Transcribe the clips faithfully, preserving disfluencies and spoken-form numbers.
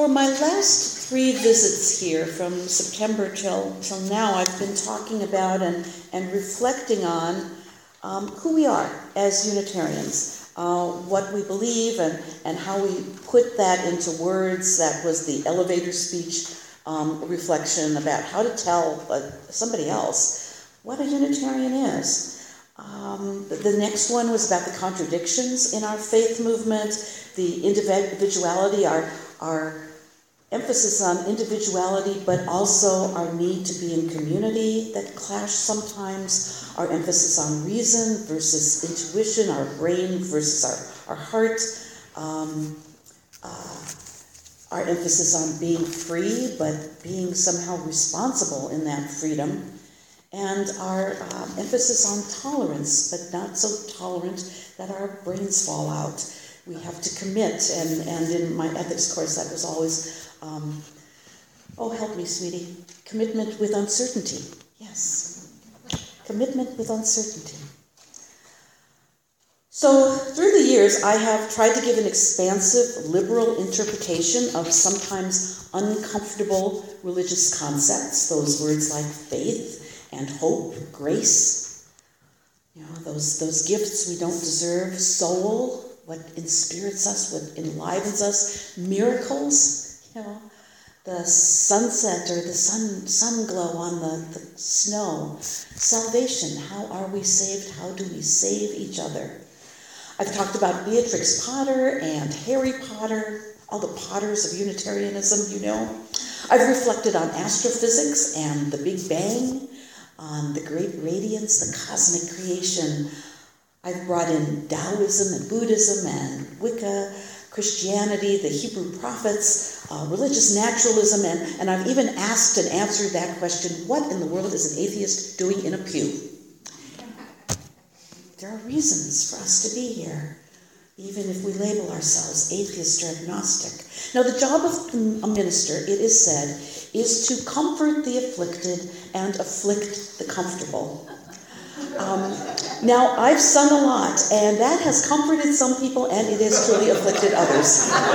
for my last three visits here, from September till, till now, I've been talking about and, and reflecting on um, who we are as Unitarians, uh, what we believe, and, and how we put that into words. That was the elevator speech um, reflection about how to tell uh, somebody else what a Unitarian is. Um, the next one was about the contradictions in our faith movement, the individuality, our, our emphasis on individuality, but also our need to be in community that clash sometimes, our emphasis on reason versus intuition, our brain versus our, our heart, um, uh, our emphasis on being free, but being somehow responsible in that freedom, and our um, emphasis on tolerance, but not so tolerant that our brains fall out. We have to commit, and, and in my ethics course that was always, um, oh, help me, sweetie, commitment with uncertainty. Yes, commitment with uncertainty. So through the years, I have tried to give an expansive, liberal interpretation of sometimes uncomfortable religious concepts, those words like faith and hope, grace, you know, those, those gifts we don't deserve, soul, what inspirits us, what enlivens us, miracles, you know, the sunset or the sun sun glow on the, the snow, salvation, how are we saved, how do we save each other? I've talked about Beatrix Potter and Harry Potter, all the Potters of Unitarianism, you know. I've reflected on astrophysics and the Big Bang, on the great radiance, the cosmic creation. I've brought in Taoism and Buddhism and Wicca, Christianity, the Hebrew prophets, uh, religious naturalism, and, and I've even asked and answered that question, what in the world is an atheist doing in a pew? There are reasons for us to be here, even if we label ourselves atheist or agnostic. Now, the job of a minister, it is said, is to comfort the afflicted and afflict the comfortable. Um, now, I've sung a lot, and that has comforted some people, and it has truly afflicted others.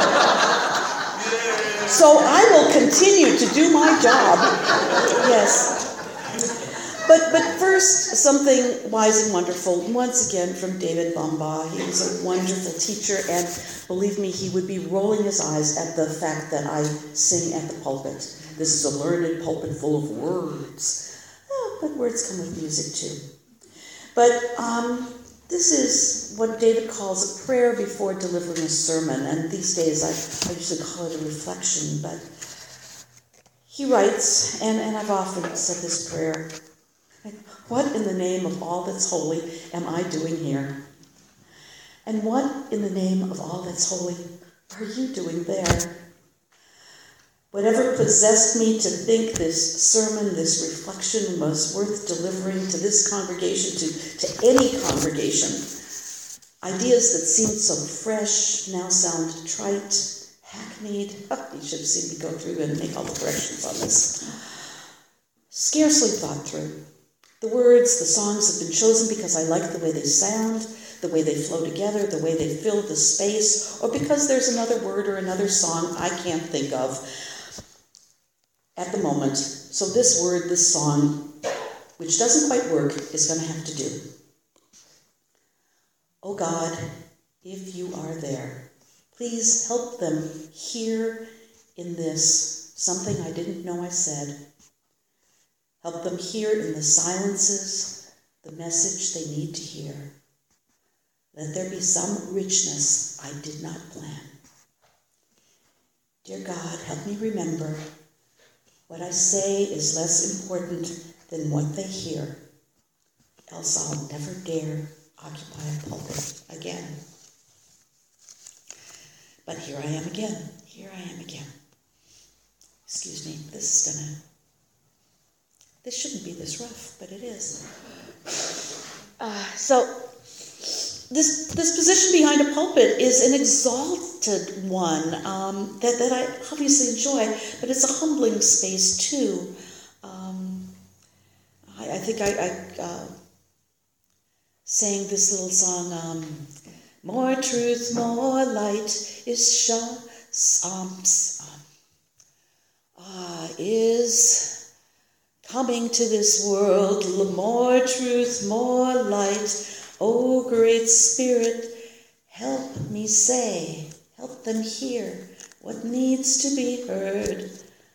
So I will continue to do my job. Yes. But but first, something wise and wonderful, once again from David Bamba. He was a wonderful teacher, and believe me, he would be rolling his eyes at the fact that I sing at the pulpit. This is a learned pulpit full of words. Oh, but words come with music too. But um, this is what David calls a prayer before delivering a sermon, and these days I, I usually call it a reflection, but he writes, and, and I've often said this prayer, what in the name of all that's holy am I doing here? And what in the name of all that's holy are you doing there? Whatever possessed me to think this sermon, this reflection was worth delivering to this congregation, to, to any congregation, ideas that seemed so fresh now sound trite, hackneyed. Oh, you should have seen me go through and make all the corrections on this. Scarcely thought through. The words, the songs have been chosen because I like the way they sound, the way they flow together, the way they fill the space, or because there's another word or another song I can't think of at the moment. So this word, this song, which doesn't quite work, is going to have to do. Oh God, if you are there, please help them hear in this something I didn't know I said. Help them hear in the silences the message they need to hear. Let there be some richness I did not plan. Dear God, help me remember what I say is less important than what they hear, else I'll never dare occupy a pulpit again. But here I am again. Here I am again. Excuse me, this is gonna... This shouldn't be this rough, but it is. Uh, so, this this position behind a pulpit is an exalted one um, that, that I obviously enjoy, but it's a humbling space too. Um, I, I think I, I uh, sang this little song, um, more truth, more light is shown. Um, um, uh, is coming to this world. More truth, more light. Oh, great Spirit, help me say, help them hear what needs to be heard.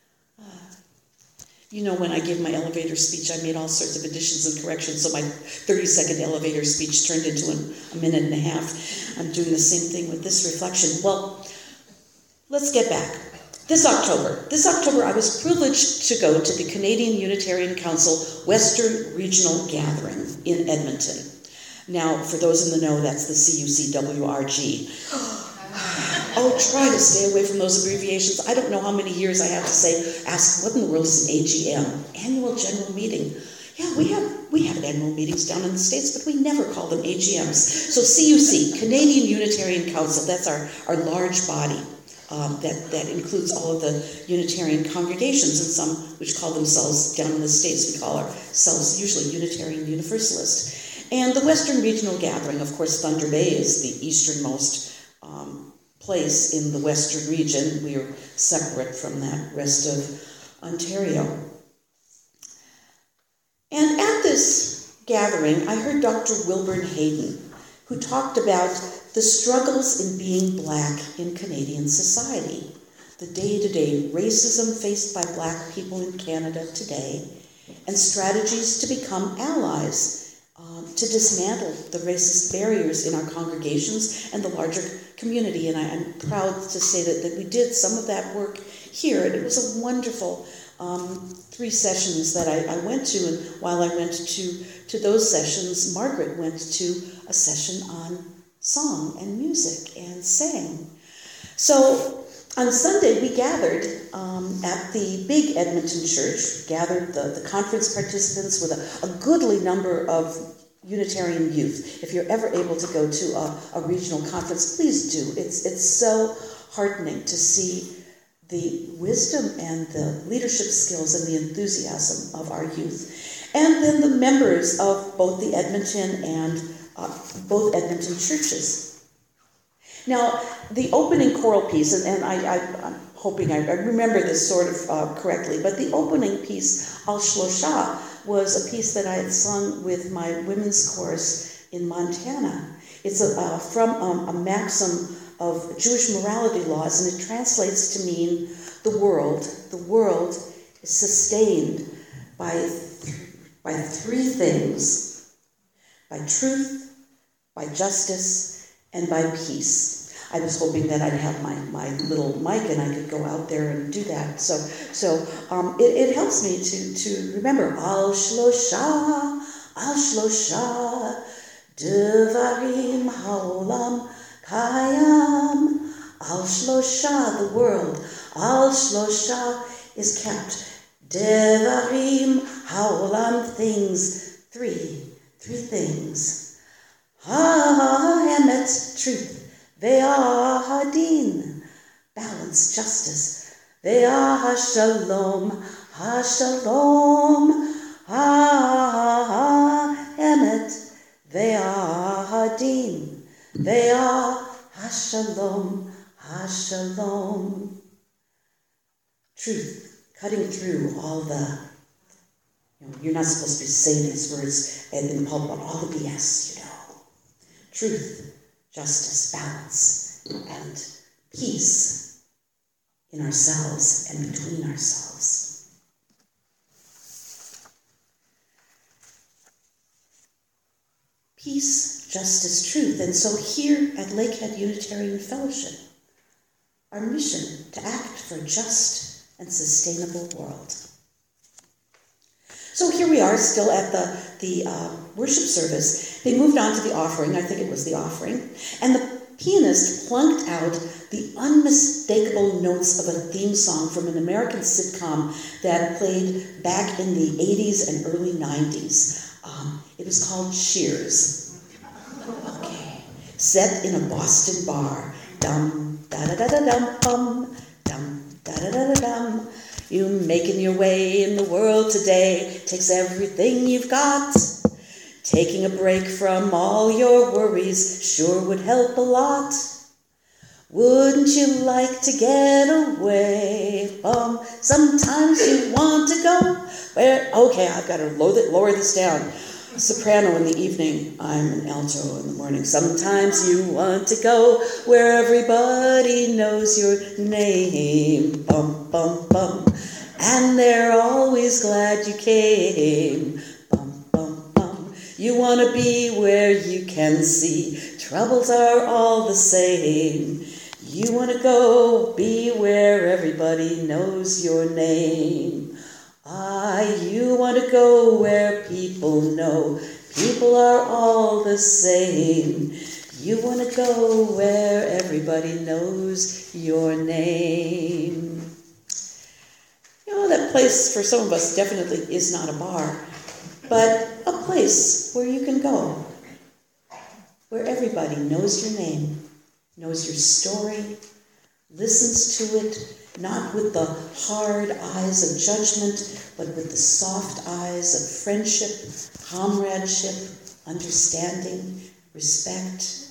You know, when I gave my elevator speech, I made all sorts of additions and corrections, so my thirty-second elevator speech turned into an, a minute and a half. I'm doing the same thing with this reflection. Well, let's get back. This October, this October, I was privileged to go to the Canadian Unitarian Council Western Regional Gathering in Edmonton. Now, for those in the know, that's the C U C W R G. Oh, try to stay away from those abbreviations. I don't know how many years I have to say, ask, what in the world is an A G M? Annual General Meeting. Yeah, we have we have annual meetings down in the States, but we never call them A G Ms. So C U C, Canadian Unitarian Council, that's our, our large body um, that, that includes all of the Unitarian congregations, and some which call themselves, down in the States, we call ourselves usually Unitarian Universalist. And the Western Regional Gathering, of course, Thunder Bay is the easternmost um, place in the Western region. We are separate from that rest of Ontario. And at this gathering, I heard Doctor Wilburn Hayden, who talked about the struggles in being Black in Canadian society, the day-to-day racism faced by Black people in Canada today, and strategies to become allies, Um, to dismantle the racist barriers in our congregations and the larger community. And I, I'm proud to say that, that we did some of that work here, and it was a wonderful um, three sessions that I, I went to. And while I went to, to those sessions, Margaret went to a session on song and music and sang. So on Sunday, we gathered um, at the big Edmonton church, gathered the, the conference participants with a, a goodly number of Unitarian youth. If you're ever able to go to a, a regional conference, please do. It's, it's so heartening to see the wisdom and the leadership skills and the enthusiasm of our youth. And then the members of both the Edmonton and uh, both Edmonton churches. Now, the opening choral piece, and, and I, I, I'm hoping I, I remember this sort of uh, correctly, but the opening piece, Al Shlosha, was a piece that I had sung with my women's chorus in Montana. It's a, uh, from um, a maxim of Jewish morality laws, and it translates to mean the world. The world is sustained by, by three things: by truth, by justice, and by peace. I was hoping that I'd have my, my little mic and I could go out there and do that. So so um, it, it helps me to, to remember Al Shlosha, Al Shlosha, Devarim Haolam Kayam. Al Shlosha, the world, Al Shlosha is kept. Devarim Haolam, things, three, three things. Ha Emet, truth. Ve'ah hadin, balance, justice. Ve'ah hashalom, hashalom, ha emet. Ve'ah hadin, ve'ah hashalom, hashalom. Truth, cutting through all the, you know, you're not supposed to be saying these words in the pulpit, all the B S, you know. Truth, justice, balance, and peace in ourselves and between ourselves. Peace, justice, truth. And so here at Lakehead Unitarian Fellowship, our mission to act for a just and sustainable world. So here we are, still at the, the uh, worship service. They moved on to the offering, I think it was the offering, and the pianist plunked out the unmistakable notes of a theme song from an American sitcom that played back in the eighties and early nineties. Um, it was called Cheers. Okay. Set in a Boston bar. Dum, da-da-da-da-dum, bum, dum, da-da-da-da-dum. You making your way in the world today takes everything you've got. Taking a break from all your worries sure would help a lot. Wouldn't you like to get away? Um, sometimes you want to go where... Okay, I've got to lower, it, lower this down. Soprano in the evening, I'm an alto in the morning. Sometimes you want to go where everybody knows your name. Bum, bum, bum. And they're always glad you came. Bum, bum, bum. You want to be where you can see troubles are all the same. You want to go be where everybody knows your name. Ah, you want to go where people know people are all the same. You want to go where everybody knows your name. You know, that place for some of us definitely is not a bar, but a place where you can go, where everybody knows your name, knows your story, listens to it, not with the hard eyes of judgment, but with the soft eyes of friendship, comradeship, understanding, respect.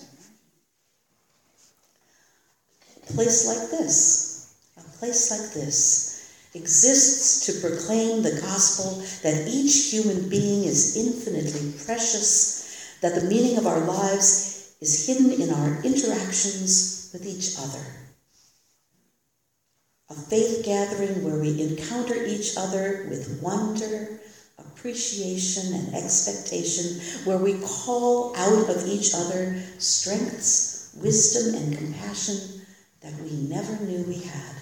A place like this, a place like this, exists to proclaim the gospel that each human being is infinitely precious, that the meaning of our lives is hidden in our interactions with each other. A faith gathering where we encounter each other with wonder, appreciation, and expectation, where we call out of each other strengths, wisdom, and compassion that we never knew we had.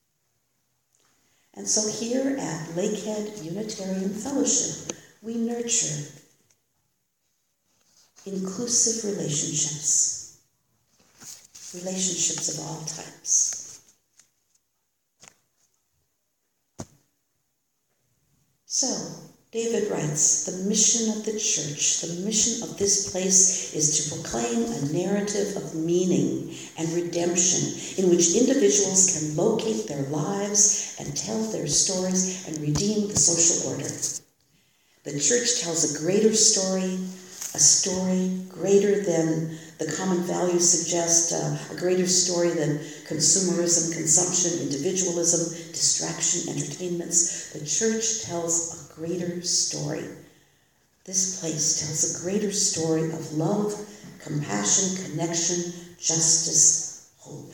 And so here at Lakehead Unitarian Fellowship, we nurture inclusive relationships, relationships of all types. So, David writes, the mission of the church, the mission of this place is to proclaim a narrative of meaning and redemption in which individuals can locate their lives and tell their stories and redeem the social order. The church tells a greater story, a story greater than the common values suggest, uh, a greater story than consumerism, consumption, individualism, distraction, entertainments. The church tells a greater story. This place tells a greater story of love, compassion, connection, justice, hope.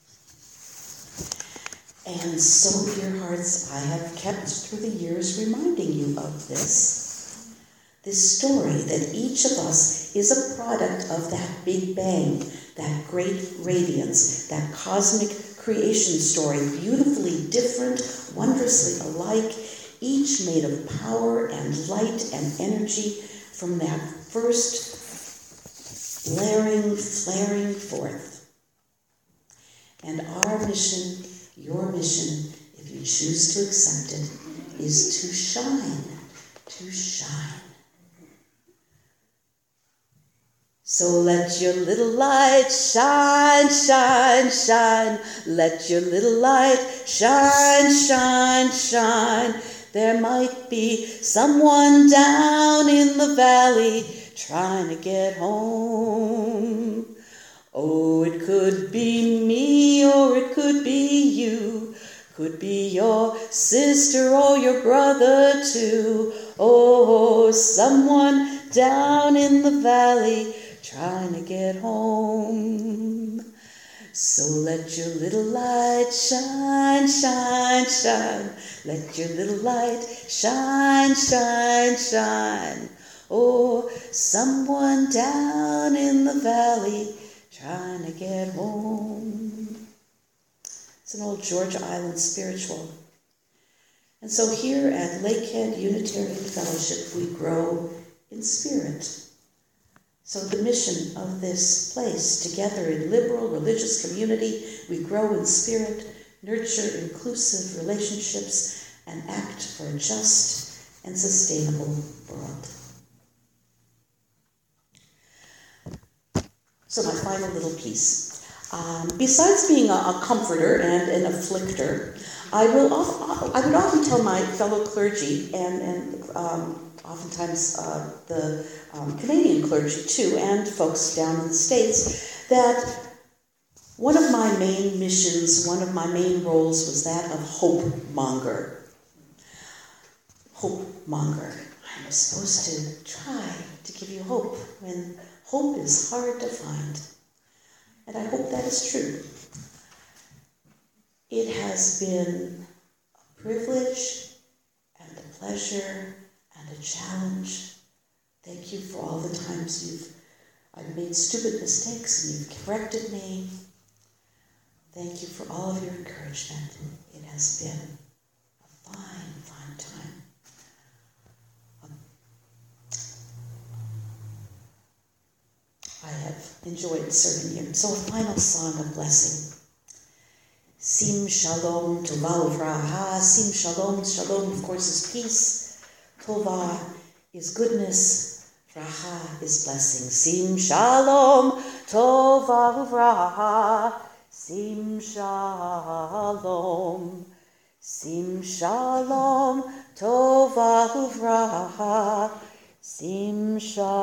And so, dear hearts, I have kept through the years reminding you of this. This story that each of us is a product of that Big Bang, that great radiance, that cosmic creation story, beautifully different, wondrously alike, each made of power and light and energy from that first blaring, flaring forth. And our mission, your mission, if you choose to accept it, is to shine, to shine. So let your little light shine, shine, shine. Let your little light shine, shine, shine. There might be someone down in the valley trying to get home. Oh, it could be me or it could be you. Could be your sister or your brother too. Oh, someone down in the valley trying to get home. So let your little light shine, shine, shine. Let your little light shine, shine, shine. Oh, someone down in the valley trying to get home. It's an old Georgia Island spiritual. And so here at Lakehead Unitarian Fellowship, we grow in spirit. So the mission of this place, together in liberal religious community, we grow in spirit, nurture inclusive relationships, and act for a just and sustainable world. So my final little piece. Um, besides being a, a comforter and an afflictor, I will often, I would often tell my fellow clergy and, and um, oftentimes uh, the um, Canadian clergy too, and folks down in the States, that One of my main missions, one of my main roles was that of hope monger. Hope monger. I'm supposed to try to give you hope when hope is hard to find. And I hope that is true. It has been a privilege and a pleasure and a challenge. Thank you for all the times you've I've made stupid mistakes and you've corrected me. Thank you for all of your encouragement. It has been a fine, fine time. I have enjoyed serving you. So a final song of blessing. Sim shalom tova uvraha. Sim shalom. Shalom, of course, is peace. Tova is goodness. Vraha is blessing. Sim shalom tova uvraha. Sim shalom. Sim shalom tova uvraha. Sim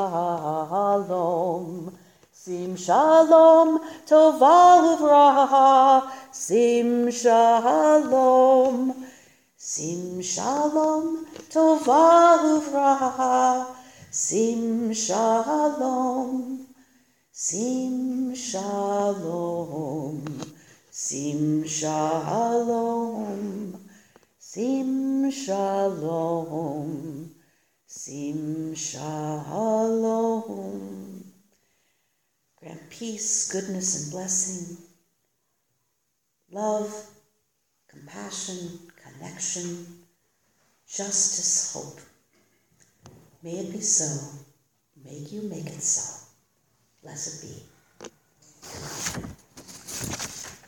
shalom, sim shalom, tova uvraha, sim shalom, sim shalom, tova uvraha, sim shalom, sim shalom, sim shalom, sim shalom. Sim shalom. Grant peace, goodness, and blessing, love, compassion, connection, justice, hope. May it be so. May you make it so. Blessed be.